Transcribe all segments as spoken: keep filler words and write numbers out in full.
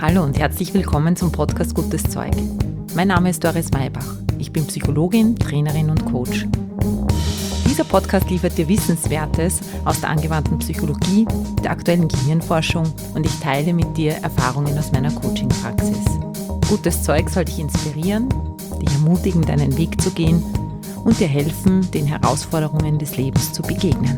Hallo und herzlich willkommen zum Podcast Gutes Zeug. Mein Name ist Doris Maybach. Ich bin Psychologin, Trainerin und Coach. Dieser Podcast liefert dir Wissenswertes aus der angewandten Psychologie, der aktuellen Gehirnforschung und ich teile mit dir Erfahrungen aus meiner Coaching-Praxis. Gutes Zeug soll dich inspirieren, dich ermutigen, deinen Weg zu gehen und dir helfen, den Herausforderungen des Lebens zu begegnen.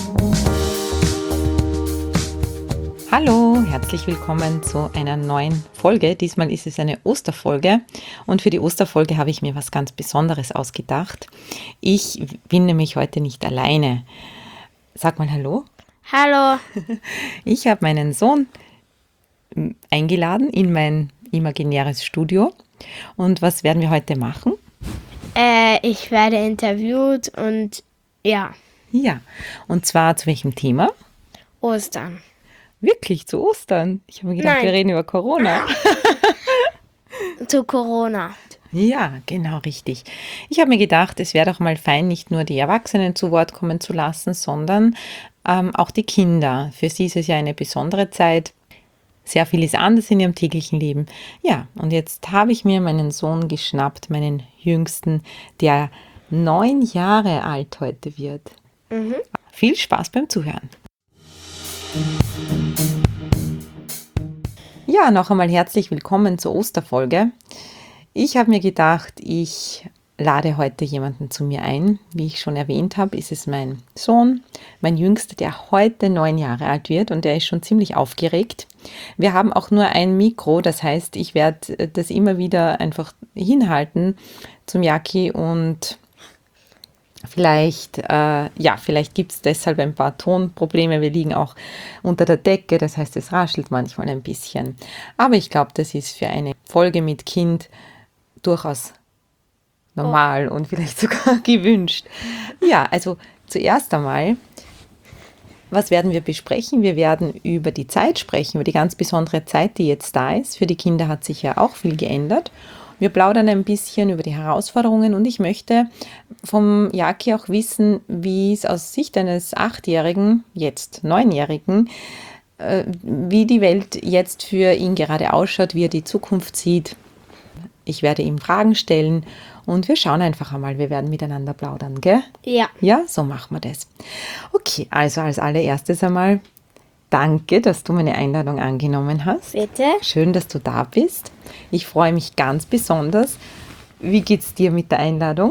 Hallo, herzlich willkommen zu einer neuen Folge. Diesmal ist es eine Osterfolge und für die Osterfolge habe ich mir was ganz Besonderes ausgedacht. Ich bin nämlich heute nicht alleine. Sag mal Hallo. Hallo. Ich habe meinen Sohn eingeladen in mein imaginäres Studio. Und was werden wir heute machen? Äh, ich werde interviewt und ja. Ja, und zwar zu welchem Thema? Ostern. Wirklich, zu Ostern? Ich habe mir gedacht, Nein. wir reden über Corona. Zu Corona. Ja, genau, richtig. Ich habe mir gedacht, es wäre doch mal fein, nicht nur die Erwachsenen zu Wort kommen zu lassen, sondern ähm, auch die Kinder. Für sie ist es ja eine besondere Zeit. Sehr viel ist anders in ihrem täglichen Leben. Ja, und jetzt habe ich mir meinen Sohn geschnappt, meinen Jüngsten, der neun Jahre alt heute wird. Mhm. Viel Spaß beim Zuhören. Ja, noch einmal herzlich willkommen zur Osterfolge. Ich habe mir gedacht, ich lade heute jemanden zu mir ein. Wie ich schon erwähnt habe, ist es mein Sohn, mein Jüngster, der heute neun Jahre alt wird und der ist schon ziemlich aufgeregt. Wir haben auch nur ein Mikro, das heißt, ich werde das immer wieder einfach hinhalten zum Jaki und Vielleicht, äh, ja, vielleicht gibt es deshalb ein paar Tonprobleme. Wir liegen auch unter der Decke, das heißt, es raschelt manchmal ein bisschen. Aber ich glaube, das ist für eine Folge mit Kind durchaus normal oh. und vielleicht sogar gewünscht. Ja, also zuerst einmal, was werden wir besprechen? Wir werden über die Zeit sprechen, über die ganz besondere Zeit, die jetzt da ist. Für die Kinder hat sich ja auch viel geändert. Wir plaudern ein bisschen über die Herausforderungen und ich möchte vom Jaki auch wissen, wie es aus Sicht eines Achtjährigen, jetzt Neunjährigen, äh, wie die Welt jetzt für ihn gerade ausschaut, wie er die Zukunft sieht. Ich werde ihm Fragen stellen und wir schauen einfach einmal, wir werden miteinander plaudern, gell? Ja. Ja, so machen wir das. Okay, also als allererstes einmal danke, dass du meine Einladung angenommen hast. Bitte. Schön, dass du da bist. Ich freue mich ganz besonders. Wie geht's dir mit der Einladung?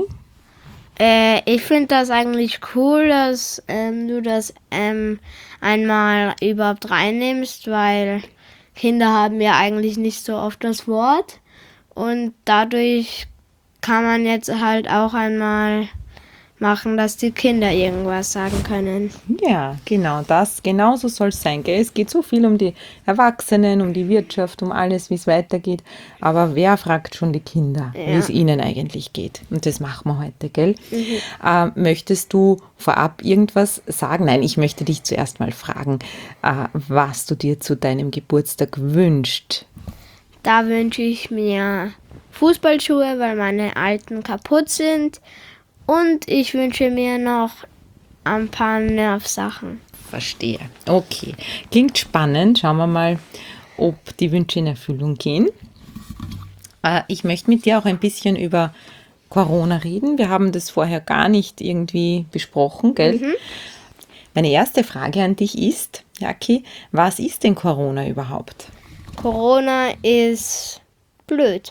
Äh, ich finde das eigentlich cool, dass ähm, du das ähm, einmal überhaupt reinnimmst, weil Kinder haben ja eigentlich nicht so oft das Wort und dadurch kann man jetzt halt auch einmal machen, dass die Kinder irgendwas sagen können. Ja, genau, das, genau so soll es sein, gell? Es geht so viel um die Erwachsenen, um die Wirtschaft, um alles, wie es weitergeht. Aber wer fragt schon die Kinder, ja. wie es ihnen eigentlich geht? Und das machen wir heute, gell? Mhm. Äh, möchtest du vorab irgendwas sagen? Nein, ich möchte dich zuerst mal fragen, äh, was du dir zu deinem Geburtstag wünschst. Da wünsche ich mir Fußballschuhe, weil meine alten kaputt sind. Und ich wünsche mir noch ein paar Nervsachen. Verstehe. Okay. Klingt spannend. Schauen wir mal, ob die Wünsche in Erfüllung gehen. Äh, ich möchte mit dir auch ein bisschen über Corona reden. Wir haben das vorher gar nicht irgendwie besprochen, gell? Mhm. Meine erste Frage an dich ist, Jaki, was ist denn Corona überhaupt? Corona ist blöd.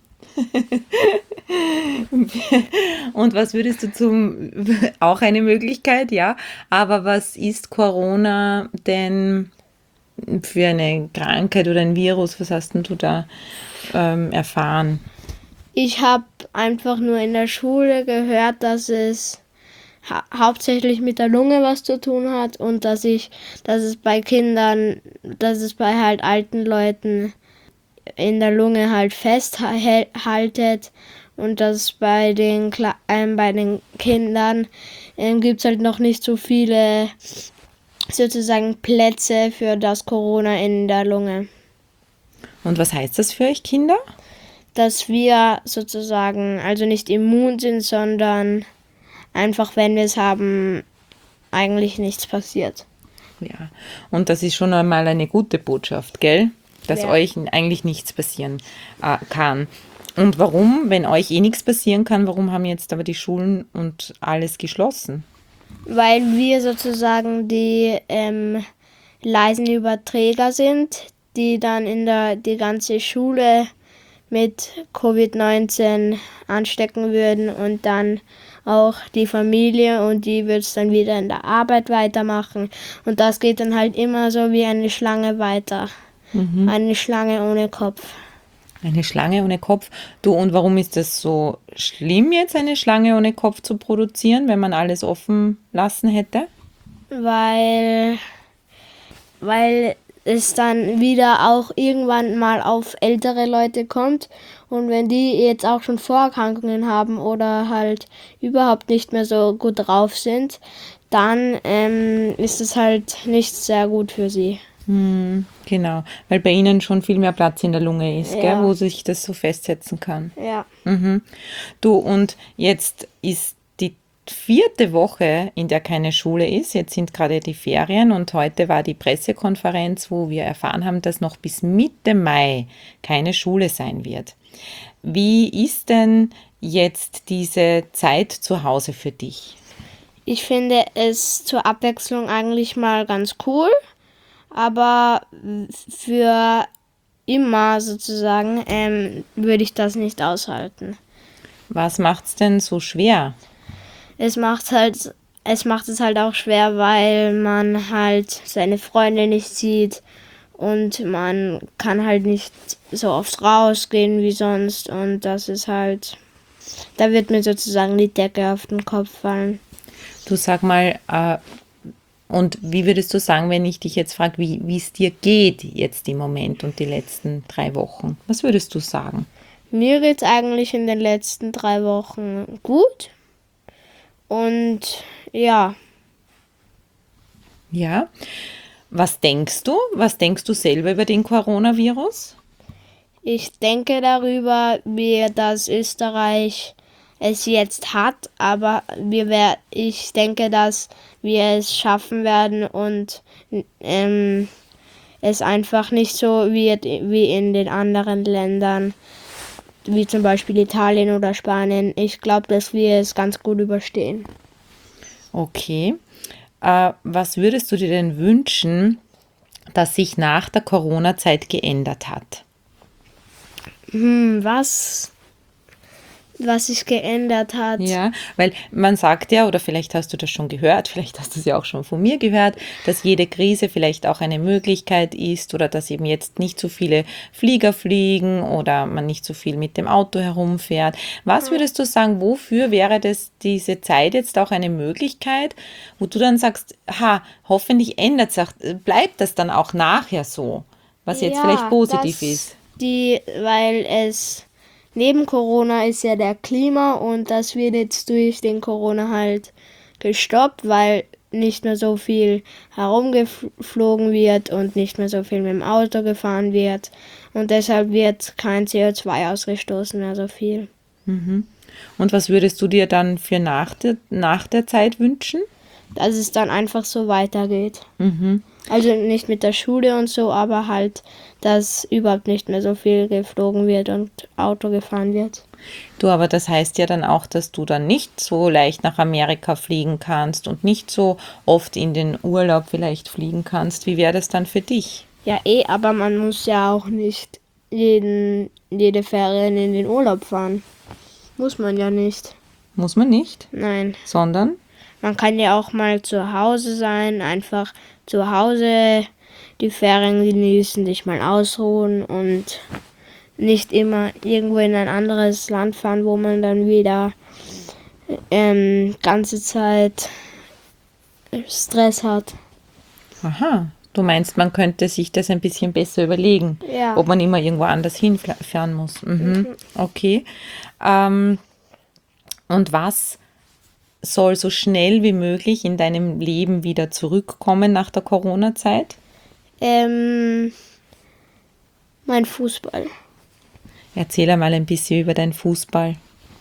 Und was würdest du zum, auch eine Möglichkeit, ja, aber was ist Corona denn für eine Krankheit oder ein Virus, was hast denn du da ähm, erfahren? Ich habe einfach nur in der Schule gehört, dass es ha- hauptsächlich mit der Lunge was zu tun hat und dass ich, dass es bei Kindern, dass es bei halt alten Leuten in der Lunge halt festhaltet und dass bei den, Kle- äh, bei den Kindern äh, gibt es halt noch nicht so viele sozusagen Plätze für das Corona in der Lunge. Und was heißt das für euch Kinder? Dass wir sozusagen also nicht immun sind, sondern einfach, wenn wir es haben, eigentlich nichts passiert. Ja, und das ist schon einmal eine gute Botschaft, gell? dass Ja. euch eigentlich nichts passieren äh, kann. Und warum, wenn euch eh nichts passieren kann, warum haben jetzt aber die Schulen und alles geschlossen? Weil wir sozusagen die ähm, leisen Überträger sind, die dann in der die ganze Schule mit Covid neunzehn anstecken würden und dann auch die Familie und die wird es dann wieder in der Arbeit weitermachen. Und das geht dann halt immer so wie eine Schlange weiter. Eine Schlange ohne Kopf. Eine Schlange ohne Kopf. Du, und warum ist das so schlimm, jetzt eine Schlange ohne Kopf zu produzieren, wenn man alles offen lassen hätte? Weil, weil es dann wieder auch irgendwann mal auf ältere Leute kommt und wenn die jetzt auch schon Vorerkrankungen haben oder halt überhaupt nicht mehr so gut drauf sind, dann ähm, ist es halt nicht sehr gut für sie. Hm, genau, weil bei ihnen schon viel mehr Platz in der Lunge ist, gell, Ja. wo sich das so festsetzen kann. Ja. Mhm. Du, und jetzt ist die vierte Woche, in der keine Schule ist. Jetzt sind gerade die Ferien und heute war die Pressekonferenz, wo wir erfahren haben, dass noch bis Mitte Mai keine Schule sein wird. Wie ist denn jetzt diese Zeit zu Hause für dich? Ich finde es zur Abwechslung eigentlich mal ganz cool, aber für immer sozusagen ähm, würde ich das nicht aushalten. Was macht's denn so schwer? Es macht halt, es macht es halt auch schwer, weil man halt seine Freunde nicht sieht und man kann halt nicht so oft rausgehen wie sonst und das ist halt, da wird mir sozusagen die Decke auf den Kopf fallen. Du, sag mal, äh, und wie würdest du sagen, wenn ich dich jetzt frage, wie wie es dir geht jetzt im Moment und die letzten drei Wochen? Was würdest du sagen? Mir geht's eigentlich in den letzten drei Wochen gut und ja, Ja. Was denkst du? Was denkst du selber über den Coronavirus? ich denke darüber, wie das Österreich es jetzt hat, aber wir wer ich denke, dass wir es schaffen werden und ähm, es einfach nicht so wird wie in den anderen Ländern, wie zum Beispiel Italien oder Spanien. Ich glaube, dass wir es ganz gut überstehen. Okay. Äh, was würdest du dir denn wünschen, dass sich nach der Corona-Zeit geändert hat? Hm, was, was sich geändert hat. Ja, weil man sagt ja, oder vielleicht hast du das schon gehört, vielleicht hast du es ja auch schon von mir gehört, dass jede Krise vielleicht auch eine Möglichkeit ist oder dass eben jetzt nicht so viele Flieger fliegen oder man nicht so viel mit dem Auto herumfährt. Was würdest du sagen, wofür wäre das diese Zeit jetzt auch eine Möglichkeit, wo du dann sagst, ha, hoffentlich ändert sich, bleibt das dann auch nachher so, was jetzt Ja, vielleicht positiv das- ist? Die, weil es neben Corona ist ja der Klima und das wird jetzt durch den Corona halt gestoppt, weil nicht mehr so viel herumgeflogen wird und nicht mehr so viel mit dem Auto gefahren wird und deshalb wird kein C O zwei ausgestoßen mehr so viel. Und was würdest du dir dann für nach der, nach der Zeit wünschen? Dass es dann einfach so weitergeht. Also nicht mit der Schule und so, aber halt, dass überhaupt nicht mehr so viel geflogen wird und Auto gefahren wird. Du, aber das heißt ja dann auch, dass du dann nicht so leicht nach Amerika fliegen kannst und nicht so oft in den Urlaub vielleicht fliegen kannst. Wie wäre das dann für dich? Ja, eh, aber man muss ja auch nicht jeden, jede Ferien in den Urlaub fahren. Muss man ja nicht. Muss man nicht, Nein. sondern Man kann ja auch mal zu Hause sein, einfach zu Hause die Ferien genießen, sich mal ausruhen und nicht immer irgendwo in ein anderes Land fahren, wo man dann wieder ähm, ganze Zeit Stress hat. aha, du meinst, man könnte sich das ein bisschen besser überlegen, Ja. ob man immer irgendwo anders hinfahren muss. Mhm. Okay. Ähm, und was soll so schnell wie möglich in deinem Leben wieder zurückkommen nach der Corona-Zeit? Ähm, mein Fußball. Erzähl einmal ein bisschen über deinen Fußball.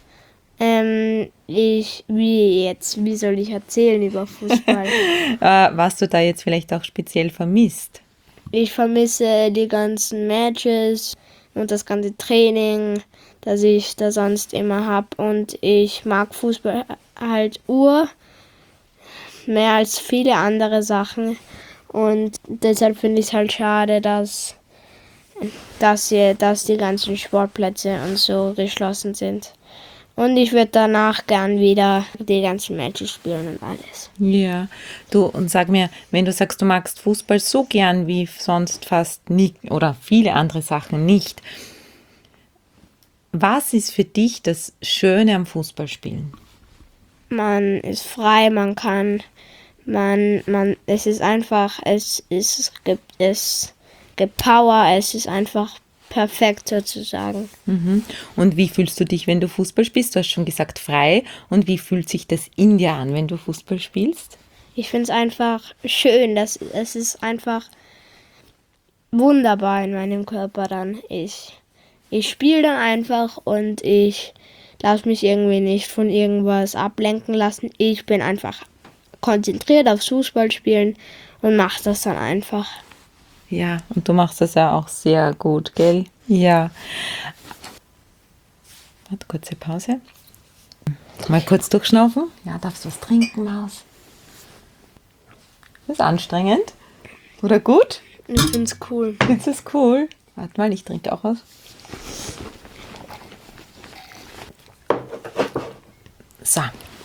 Ähm, ich, wie jetzt, wie soll ich erzählen über Fußball? Äh, was du da jetzt vielleicht auch speziell vermisst. Ich vermisse die ganzen Matches und das ganze Training, das ich da sonst immer habe. Und ich mag Fußball halt ur mehr als viele andere Sachen. Und deshalb finde ich es halt schade, dass, dass, hier, dass die ganzen Sportplätze und so geschlossen sind. Und ich würde danach gern wieder die ganzen Matches spielen und alles. Ja, du, und sag mir, wenn du sagst, du magst Fußball so gern wie sonst fast nie oder viele andere Sachen nicht, was ist für dich das Schöne am Fußballspielen? Man ist frei, man kann, man, man, es ist einfach, es ist, es gibt, es gibt Power, es ist einfach perfekt sozusagen. Mhm. Und wie fühlst du dich, wenn du Fußball spielst? Du hast schon gesagt frei. Und wie fühlt sich das in dir an, wenn du Fußball spielst? Ich finde es einfach schön, dass, es ist einfach wunderbar in meinem Körper dann. Ich, ich spiele dann einfach und ich lasse mich irgendwie nicht von irgendwas ablenken lassen. Ich bin einfach konzentriert aufs Fußballspielen und mache das dann einfach. Ja, und du machst das ja auch sehr gut, gell? Ja. Warte, kurze Pause. Mal kurz durchschnaufen. Ja, darfst du was trinken, Maus? Das ist anstrengend. Oder gut? Ich finde es cool. Findest du es cool? Warte mal, ich trinke auch was. So.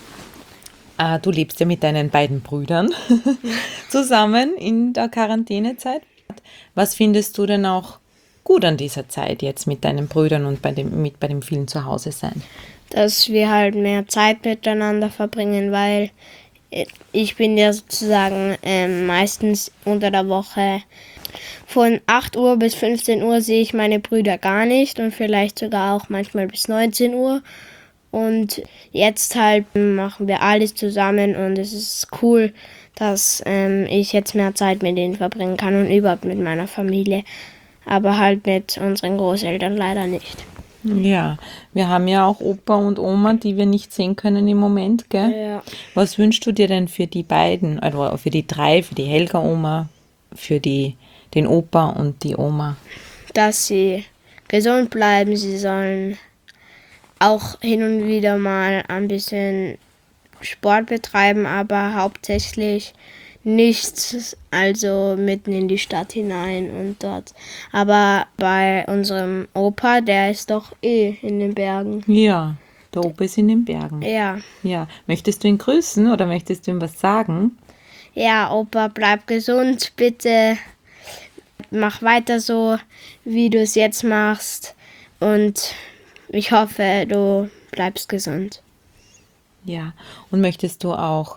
Äh, du lebst ja mit deinen beiden Brüdern zusammen in der Quarantänezeit. Was findest du denn auch gut an dieser Zeit jetzt mit deinen Brüdern und bei dem, mit bei dem vielen Zuhause-Sein? Dass wir halt mehr Zeit miteinander verbringen, weil ich bin ja sozusagen ähm, meistens unter der Woche von acht Uhr bis fünfzehn Uhr sehe ich meine Brüder gar nicht und vielleicht sogar auch manchmal bis neunzehn Uhr. Und jetzt halt machen wir alles zusammen und es ist cool, dass ähm, ich jetzt mehr Zeit mit denen verbringen kann und überhaupt mit meiner Familie. Aber halt mit unseren Großeltern leider nicht. Ja, wir haben ja auch Opa und Oma, die wir nicht sehen können im Moment, gell? Ja. Was wünschst du dir denn für die beiden, also für die drei, für die Helga-Oma, für die, den Opa und die Oma? Dass sie gesund bleiben, sie sollen auch hin und wieder mal ein bisschen Sport betreiben, aber hauptsächlich nichts, also mitten in die Stadt hinein und dort. Aber bei unserem Opa, der ist doch eh in den Bergen. Ja, der Opa ist in den Bergen. Ja. Ja, möchtest du ihn grüßen oder möchtest du ihm was sagen? Ja, Opa, bleib gesund, bitte. Mach weiter so, wie du es jetzt machst. Und ich hoffe, du bleibst gesund. Ja, und möchtest du auch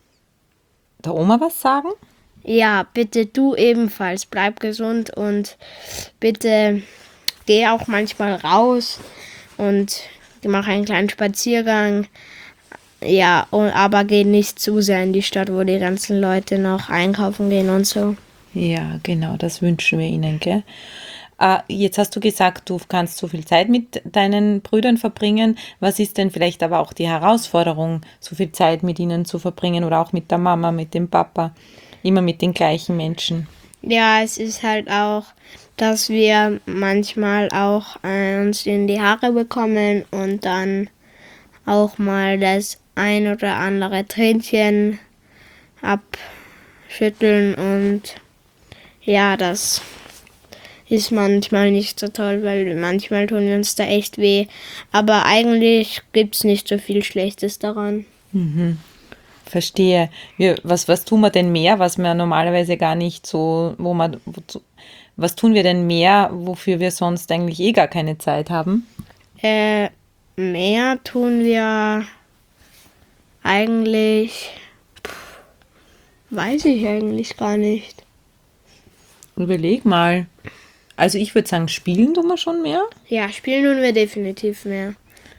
der Oma was sagen? Ja, bitte du ebenfalls. Bleib gesund und bitte geh auch manchmal raus und mach einen kleinen Spaziergang. Ja, und, aber geh nicht zu sehr in die Stadt, wo die ganzen Leute noch einkaufen gehen und so. Ja, genau, das wünschen wir ihnen, gell? Äh, jetzt hast du gesagt, du kannst so viel Zeit mit deinen Brüdern verbringen. Was ist denn vielleicht aber auch die Herausforderung, so viel Zeit mit ihnen zu verbringen oder auch mit der Mama, mit dem Papa, immer mit den gleichen Menschen? Ja, es ist halt auch, dass wir manchmal auch äh, uns in die Haare bekommen und dann auch mal das ein oder andere Tränchen abschütteln und ja, das ist manchmal nicht so toll, weil manchmal tun wir uns da echt weh. Aber eigentlich gibt es nicht so viel Schlechtes daran. Mhm. Verstehe. Wir, was, was tun wir denn mehr, was wir normalerweise gar nicht so, wo man, wozu, was tun wir denn mehr, wofür wir sonst eigentlich eh gar keine Zeit haben? Äh, mehr tun wir eigentlich, pff, weiß ich eigentlich gar nicht. Überleg mal. Also ich würde sagen, spielen tun wir schon mehr. Ja, spielen tun wir definitiv mehr.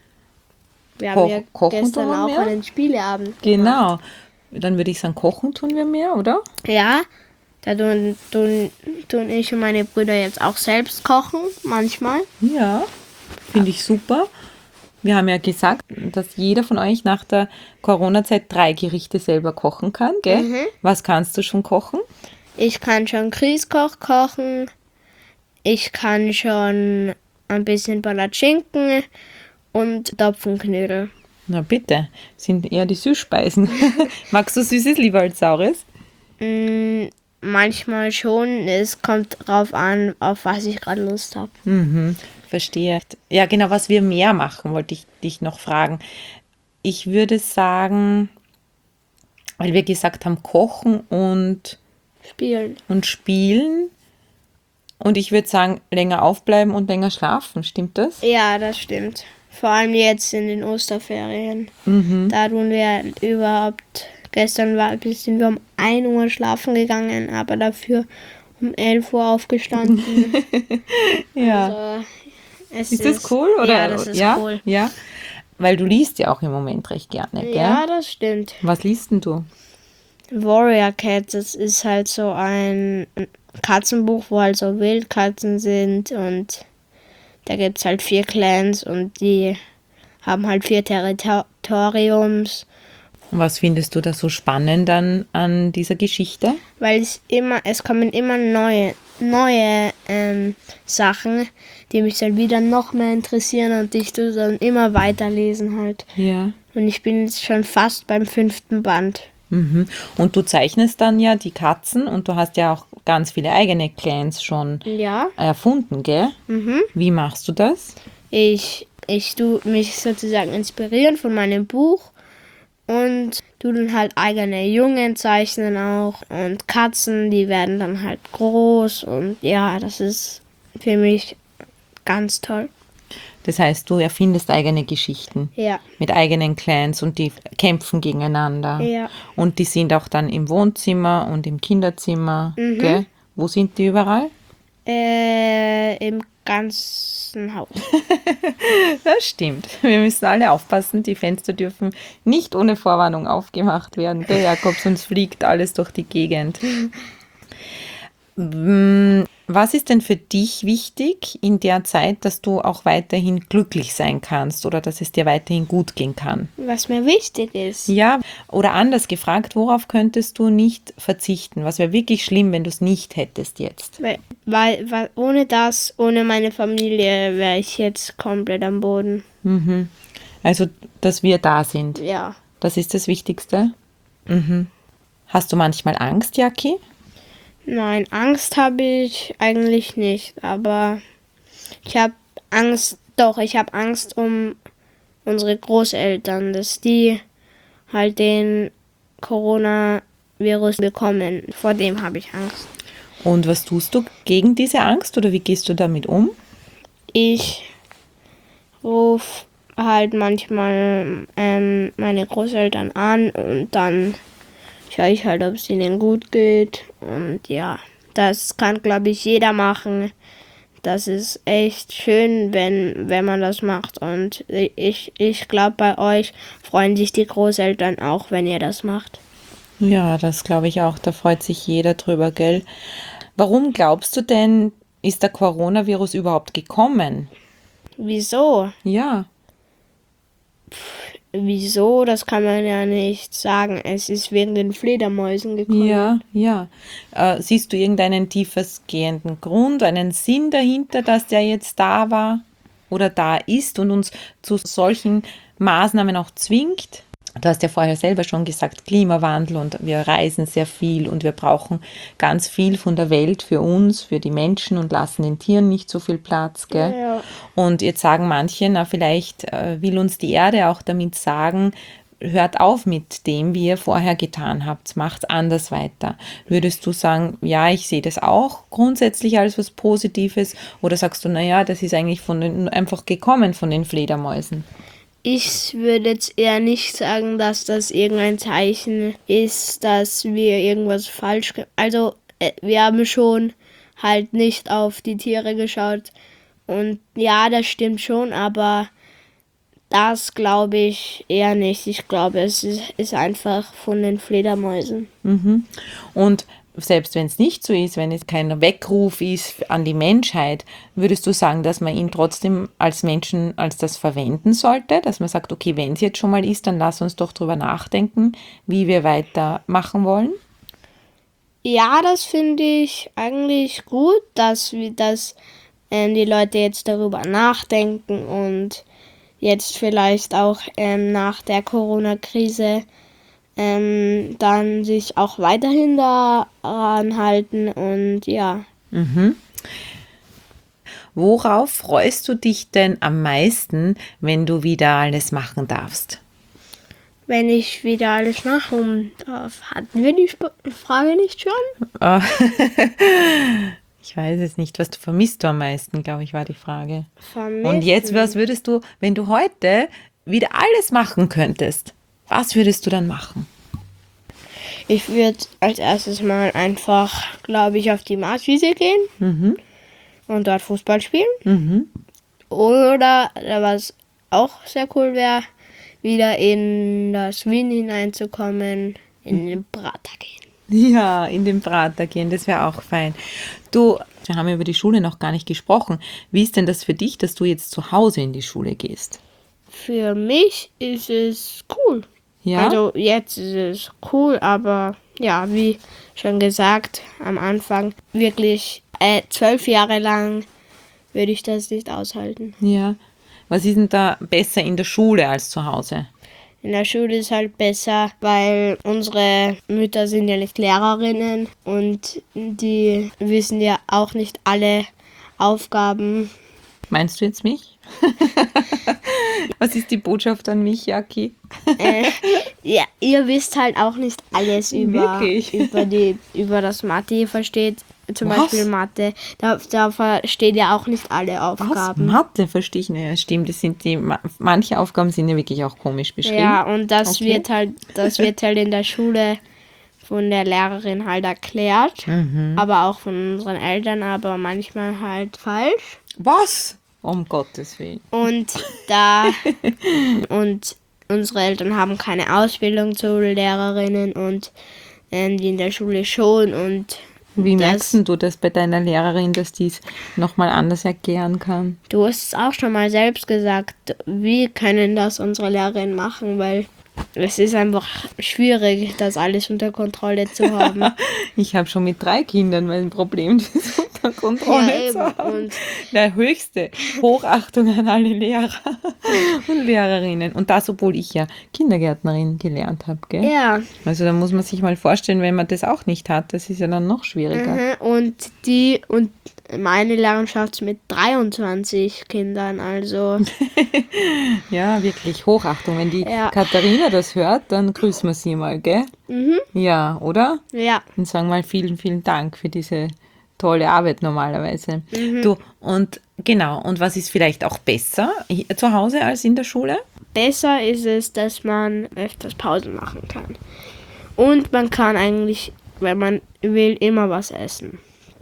Wir Koch- haben ja kochen gestern tun wir auch mehr? einen Spieleabend gemacht. Genau. Dann würde ich sagen, kochen tun wir mehr, oder? Ja, da tun, tun, tun ich und meine Brüder jetzt auch selbst kochen, manchmal. Ja, finde ich super. Wir haben ja gesagt, dass jeder von euch nach der Corona-Zeit drei Gerichte selber kochen kann, gell? Mhm. Was kannst du schon kochen? Ich kann schon Grießkoch kochen. Ich kann schon ein bisschen Palatschinken und Topfenknödel. Na bitte, sind eher die Süßspeisen. Magst du Süßes lieber als Saures? Mm, manchmal schon. Es kommt drauf an, auf was ich gerade Lust habe. Mhm, verstehe. Ja, genau, was wir mehr machen, wollte ich dich noch fragen. Ich würde sagen, weil wir gesagt haben, kochen und, Spielen. und spielen. Und ich würde sagen, länger aufbleiben und länger schlafen. Stimmt das? Ja, das stimmt. Vor allem jetzt in den Osterferien. Da tun wir überhaupt, gestern war, sind wir um ein Uhr schlafen gegangen, aber dafür um elf Uhr aufgestanden. Ja. Also, es Ist das cool? Oder? Ja, das ist ja? cool. Ja. Weil du liest ja auch im Moment recht gerne, gell? Ja, das stimmt. Was liest denn du? Warrior Cats, das ist halt so ein Katzenbuch, wo halt so Wildkatzen sind und da gibt es halt vier Clans und die haben halt vier Territoriums, Und was findest du da so spannend an, an dieser Geschichte? weil es immer, es kommen immer neue, neue ähm, Sachen, die mich dann wieder noch mehr interessieren und ich tue dann immer weiterlesen halt. Ja. Und ich bin jetzt schon fast beim fünften Band. Mhm. Und du zeichnest dann ja die Katzen und du hast ja auch ganz viele eigene Clans schon Ja. erfunden, gell? Mhm. Wie machst du das? Ich, ich tue mich sozusagen inspirieren von meinem Buch und tu dann halt eigene Jungen zeichnen auch und Katzen, die werden dann halt groß und ja, das ist für mich ganz toll. Das heißt, du erfindest eigene Geschichten Ja, mit eigenen Clans und die kämpfen gegeneinander. Ja. Und die sind auch dann im Wohnzimmer und im Kinderzimmer, gell? Wo sind die überall? äh, im ganzen Haus. Das stimmt. Wir müssen alle aufpassen, die Fenster dürfen nicht ohne Vorwarnung aufgemacht werden, gell, Jakob, sonst fliegt alles durch die Gegend. Mm, Was ist denn für dich wichtig in der Zeit, dass du auch weiterhin glücklich sein kannst oder dass es dir weiterhin gut gehen kann? Was mir wichtig ist. Ja, oder anders gefragt, worauf könntest du nicht verzichten? Was wäre wirklich schlimm, wenn du es nicht hättest jetzt? Weil, weil, weil ohne das, ohne meine Familie wäre ich jetzt komplett am Boden. Also, dass wir da sind, Ja. das ist das Wichtigste. Mhm. Hast du manchmal Angst, Jackie? Nein, Angst habe ich eigentlich nicht, aber ich habe Angst, doch, ich habe Angst um unsere Großeltern, dass die halt den Coronavirus bekommen. Vor dem habe ich Angst. Und was tust du gegen diese Angst oder wie gehst du damit um? Ich rufe halt manchmal ähm, meine Großeltern an und dann schaue ich halt, ob es ihnen gut geht. Und ja, das kann, glaube ich, jeder machen. Das ist echt schön, wenn, wenn man das macht. Und ich, ich glaube, bei euch freuen sich die Großeltern auch, wenn ihr das macht. Ja, das glaube ich auch. Da freut sich jeder drüber, gell? Warum glaubst du denn, ist der Coronavirus überhaupt gekommen? Wieso? Ja. Wieso? Das kann man ja nicht sagen. Es ist wegen den Fledermäusen gekommen. Ja, ja. Äh, siehst du irgendeinen tiefergehenden Grund, einen Sinn dahinter, dass der jetzt da war oder da ist und uns zu solchen Maßnahmen auch zwingt? Du hast ja vorher selber schon gesagt, Klimawandel und wir reisen sehr viel und wir brauchen ganz viel von der Welt für uns, für die Menschen und lassen den Tieren nicht so viel Platz, gell? Ja. Und jetzt sagen manche, na vielleicht äh, will uns die Erde auch damit sagen, hört auf mit dem, wie ihr vorher getan habt, macht anders weiter. Würdest du sagen, ja, ich sehe das auch grundsätzlich als was Positives oder sagst du, naja, das ist eigentlich von den, einfach gekommen von den Fledermäusen? Ich würde jetzt eher nicht sagen, dass das irgendein Zeichen ist, dass wir irgendwas falsch... Ge- also, äh, wir haben schon halt nicht auf die Tiere geschaut. Und ja, das stimmt schon, aber das glaube ich eher nicht. Ich glaube, es ist, ist einfach von den Fledermäusen. Und selbst wenn es nicht so ist, wenn es kein Weckruf ist an die Menschheit, würdest du sagen, dass man ihn trotzdem als Menschen als das verwenden sollte? Dass man sagt, okay, wenn es jetzt schon mal ist, dann lass uns doch drüber nachdenken, wie wir weitermachen wollen? Ja, das finde ich eigentlich gut, dass, wir- dass ähm, die Leute jetzt darüber nachdenken und jetzt vielleicht auch ähm, nach der Corona-Krise ähm, dann sich auch weiterhin daran halten und ja. Mhm. Worauf freust du dich denn am meisten, wenn du wieder alles machen darfst? Wenn ich wieder alles machen darf. Hatten wir die Sp Frage nicht schon? Ah, ich weiß es nicht. Was du vermisst du am meisten, glaube ich, war die Frage. Und jetzt, was Vermissen. würdest du, wenn du heute wieder alles machen könntest, was würdest du dann machen? Ich würde als erstes mal einfach, glaube ich, auf die Marswiese gehen Mhm. und dort Fußball spielen. Mhm. Oder, was auch sehr cool wäre, wieder in das Wien hineinzukommen, in den Prater gehen. Ja, in den Prater gehen, das wäre auch fein. Du, wir haben über die Schule noch gar nicht gesprochen. Wie ist denn das für dich, dass du jetzt zu Hause in die Schule gehst? Für mich ist es cool. Ja? Also jetzt ist es cool, aber ja, wie schon gesagt am Anfang, wirklich äh, zwölf Jahre lang würde ich das nicht aushalten. Ja. Was ist denn da besser in der Schule als zu Hause? In der Schule ist halt besser, weil unsere Mütter sind ja nicht Lehrerinnen und die wissen ja auch nicht alle Aufgaben. Meinst du jetzt mich? Was ist die Botschaft an mich, Jaki? Äh, ja, ihr wisst halt auch nicht alles über, Wirklich? über, die, über das Mathe. Ihr versteht zum Was? Beispiel Mathe. Da, da versteht ihr auch nicht alle Was? Aufgaben. Mathe verstehe ich nicht. Ja, stimmt, das sind die, ma- manche Aufgaben sind ja wirklich auch komisch beschrieben. Ja, und das Okay. wird halt, das wird halt in der Schule von der Lehrerin halt erklärt, Mhm. aber auch von unseren Eltern, aber manchmal halt falsch. Was? Um Gottes Willen. Und da und unsere Eltern haben keine Ausbildung zu Lehrerinnen und ähm, die in der Schule schon und Wie das- merkst denn du das bei deiner Lehrerin, dass die es nochmal anders erklären kann? du hast es auch schon mal selbst gesagt, wie können das unsere Lehrerinnen machen, weil es ist einfach schwierig, das alles unter Kontrolle zu haben. Ich habe schon mit drei Kindern mein Problem, das unter Kontrolle Ja, zu eben. haben. Und Der höchste Hochachtung an alle Lehrer und Lehrerinnen. Und das, obwohl ich ja Kindergärtnerin gelernt habe, gell? ja, Also da muss man sich mal vorstellen, wenn man das auch nicht hat, das ist ja dann noch schwieriger. mhm. und die und meine Lehrerin schafft mit dreiundzwanzig Kindern, also Ja, wirklich Hochachtung. Wenn die Ja. Katharina das hört, dann grüßen wir sie mal, gell? mhm. Ja, oder? ja. Und sagen mal vielen, vielen Dank für diese tolle Arbeit normalerweise. Du, und genau, und was ist vielleicht auch besser hi- zu Hause als in der Schule? Besser ist es, dass man öfters Pausen machen kann. Und man kann eigentlich, wenn man will, immer was essen.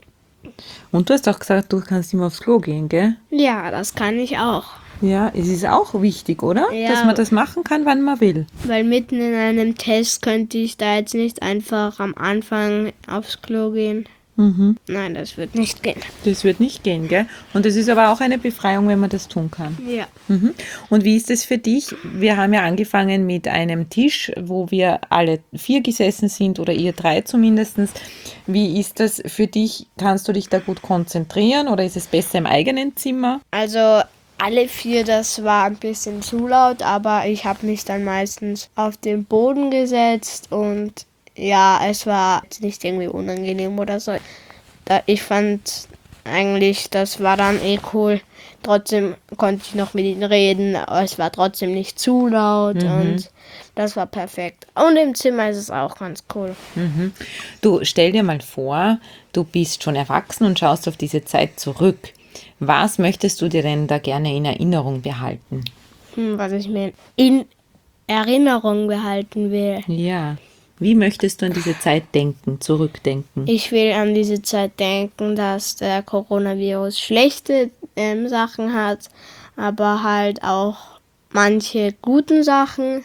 Und du hast auch gesagt, du kannst immer aufs Klo gehen, gell? Ja, das kann ich auch. Ja, es ist auch wichtig, oder? Ja. Dass man das machen kann, wann man will. Weil mitten in einem Test könnte ich da jetzt nicht einfach am Anfang aufs Klo gehen. Mhm. Nein, das wird nicht gehen. Das wird nicht gehen, gell? Und es ist aber auch eine Befreiung, wenn man das tun kann. Ja. Mhm. Und wie ist es für dich? Wir haben ja angefangen mit einem Tisch, wo wir alle vier gesessen sind oder ihr drei zumindest. Wie ist das für dich? Kannst du dich da gut konzentrieren oder ist es besser im eigenen Zimmer? Also alle vier, das war ein bisschen zu laut, aber ich habe mich dann meistens auf den Boden gesetzt und ja, es war jetzt nicht irgendwie unangenehm oder so. Da, ich fand eigentlich, das war dann eh cool. Trotzdem konnte ich noch mit ihnen reden, aber es war trotzdem nicht zu laut und das war perfekt. Und im Zimmer ist es auch ganz cool. Mhm. Du, stell dir mal vor, du bist schon erwachsen und schaust auf diese Zeit zurück. Was möchtest du dir denn da gerne in Erinnerung behalten? Hm, was ich mir in Erinnerung behalten will. Ja. Wie möchtest du an diese Zeit denken, zurückdenken? Ich will an diese Zeit denken, dass der Coronavirus schlechte ähm, Sachen hat, aber halt auch manche guten Sachen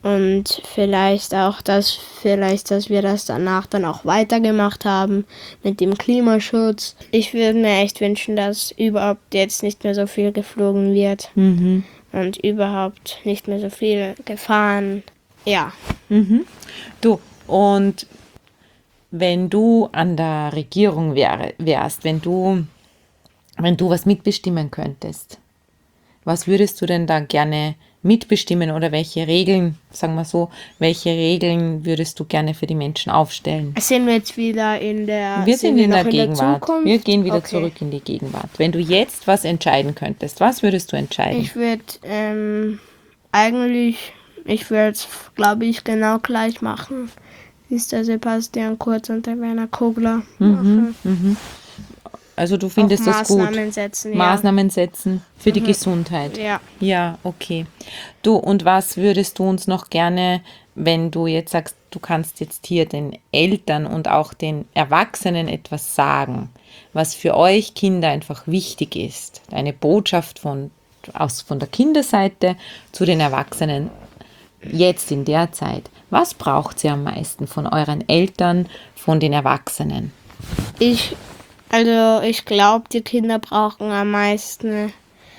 und vielleicht auch, dass vielleicht, dass wir das danach dann auch weitergemacht haben mit dem Klimaschutz. Ich würde mir echt wünschen, dass überhaupt jetzt nicht mehr so viel geflogen wird Mhm. und überhaupt nicht mehr so viel gefahren. Ja. Mhm. Du, und wenn du an der Regierung wär, wärst, wenn du, wenn du was mitbestimmen könntest, was würdest du denn da gerne mitbestimmen oder welche Regeln, sagen wir so, welche Regeln würdest du gerne für die Menschen aufstellen? Sind wir jetzt wieder in der, Wir sind, sind in der in Gegenwart. Der wir gehen wieder okay. zurück in die Gegenwart. Wenn du jetzt was entscheiden könntest, was würdest du entscheiden? Ich würde ähm, eigentlich, ich würde es, glaube ich, genau gleich machen, wie es der Sebastian Kurz und der Werner Kogler mhm, machen. Mhm. Also du findest Auch das gut? Maßnahmen setzen, ja. Maßnahmen setzen für mhm. die Gesundheit? Ja. Ja, okay. Du, und was würdest du uns noch gerne, wenn du jetzt sagst, du kannst jetzt hier den Eltern und auch den Erwachsenen etwas sagen, was für euch Kinder einfach wichtig ist, eine Botschaft von, aus, von der Kinderseite zu den Erwachsenen jetzt in der Zeit. Was braucht ihr am meisten von euren Eltern, von den Erwachsenen? Ich Also ich glaube, die Kinder brauchen am meisten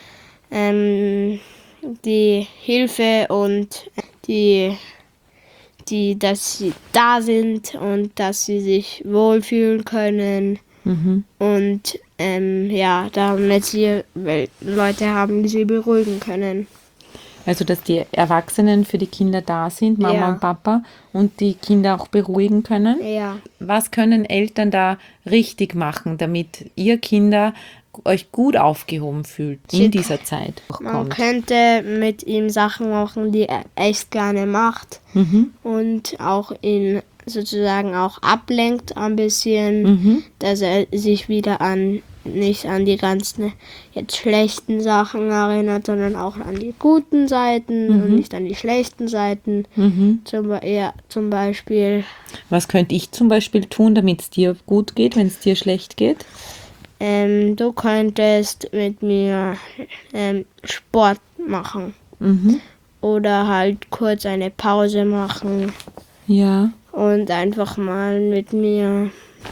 ähm, die Hilfe und die, die, dass sie da sind und dass sie sich wohlfühlen können. Mhm. Und ähm, ja, damit sie Leute haben, die sie beruhigen können. Also, dass die Erwachsenen für die Kinder da sind, Mama ja. und Papa, und die Kinder auch beruhigen können. Ja. Was können Eltern da richtig machen, damit ihr Kinder euch gut aufgehoben fühlt in dieser Zeit? Man könnte mit ihm Sachen machen, die er echt gerne macht. Mhm. Und auch ihn sozusagen auch ablenkt ein bisschen, mhm. dass er sich wieder an nicht an die ganzen jetzt schlechten Sachen erinnert, sondern auch an die guten Seiten mhm. und nicht an die schlechten Seiten. Mhm. Zum, ja, zum Beispiel. Was könnte ich zum Beispiel tun, damit es dir gut geht, wenn es dir schlecht geht? Ähm, du könntest mit mir ähm, Sport machen. Mhm. Oder halt kurz eine Pause machen. Ja. Und einfach mal mit mir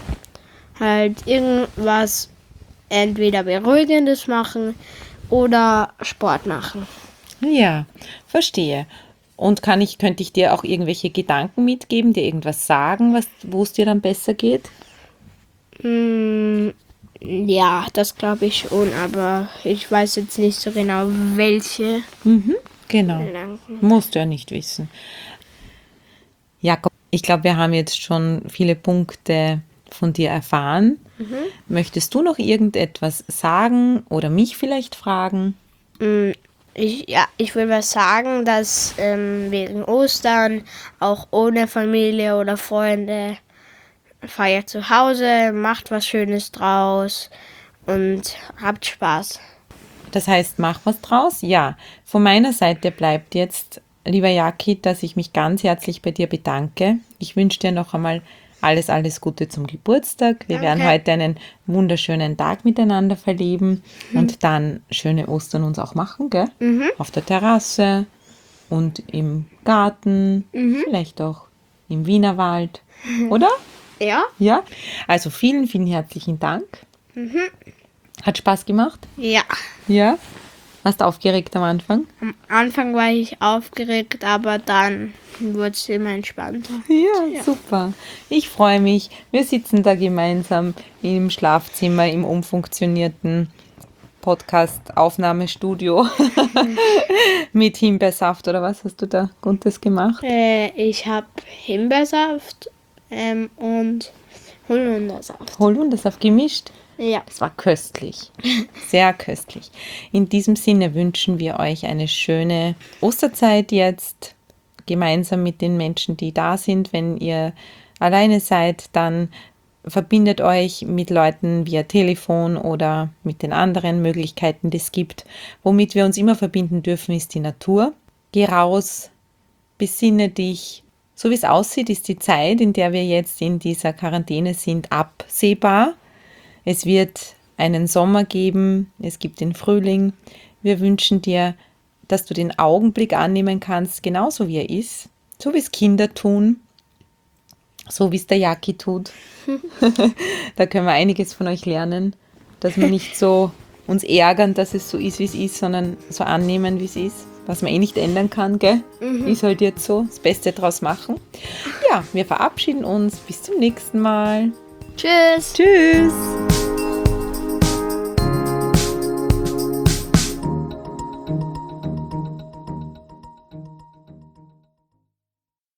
halt irgendwas entweder Beruhigendes machen oder Sport machen. Ja, verstehe. Und kann ich, könnte ich dir auch irgendwelche Gedanken mitgeben, dir irgendwas sagen, was, wo es dir dann besser geht? Mm, ja, das glaube ich schon, aber ich weiß jetzt nicht so genau, welche. Mhm, genau, Gedanken. Musst du ja nicht wissen. Jakob, ich glaube, wir haben jetzt schon viele Punkte von dir erfahren. Mhm. Möchtest du noch irgendetwas sagen oder mich vielleicht fragen? Ich, ja, ich will was sagen, dass ähm, wegen Ostern auch ohne Familie oder Freunde feiert zu Hause, macht was Schönes draus und habt Spaß. Das heißt, mach was draus? Ja. Von meiner Seite bleibt jetzt, lieber Jaki, dass ich mich ganz herzlich bei dir bedanke. Ich wünsche dir noch einmal Alles, alles Gute zum Geburtstag. Wir okay. werden heute einen wunderschönen Tag miteinander verleben mhm. und dann schöne Ostern uns auch machen, gell? Mhm. Auf der Terrasse und im Garten, mhm. vielleicht auch im Wienerwald, oder? Ja. Ja. Also vielen, vielen herzlichen Dank. Mhm. Hat Spaß gemacht? Ja. Ja? Warst du aufgeregt am Anfang? Am Anfang war ich aufgeregt, aber dann wurde es immer entspannter. Ja, ja, super. Ich freue mich. Wir sitzen da gemeinsam im Schlafzimmer, im umfunktionierten Podcast-Aufnahmestudio mit Himbeersaft oder was hast du da Gutes gemacht? Äh, ich habe Himbeersaft ähm, und Holundersaft. Holundersaft gemischt? Ja. Das war köstlich. Sehr köstlich. In diesem Sinne wünschen wir euch eine schöne Osterzeit jetzt, gemeinsam mit den Menschen, die da sind. Wenn ihr alleine seid, dann verbindet euch mit Leuten via Telefon oder mit den anderen Möglichkeiten, die es gibt. Womit wir uns immer verbinden dürfen, ist die Natur. Geh raus, besinne dich. So wie es aussieht, ist die Zeit, in der wir jetzt in dieser Quarantäne sind, absehbar. Es wird einen Sommer geben, es gibt den Frühling. Wir wünschen dir, dass du den Augenblick annehmen kannst, genauso wie er ist, so wie es Kinder tun, so wie es der Jaki tut. Da können wir einiges von euch lernen, dass wir nicht so uns ärgern, dass es so ist, wie es ist, sondern so annehmen, wie es ist. was man eh nicht ändern kann, gell? Mhm. Ist halt jetzt so, das Beste draus machen. Ja, wir verabschieden uns. Bis zum nächsten Mal. Tschüss. Tschüss.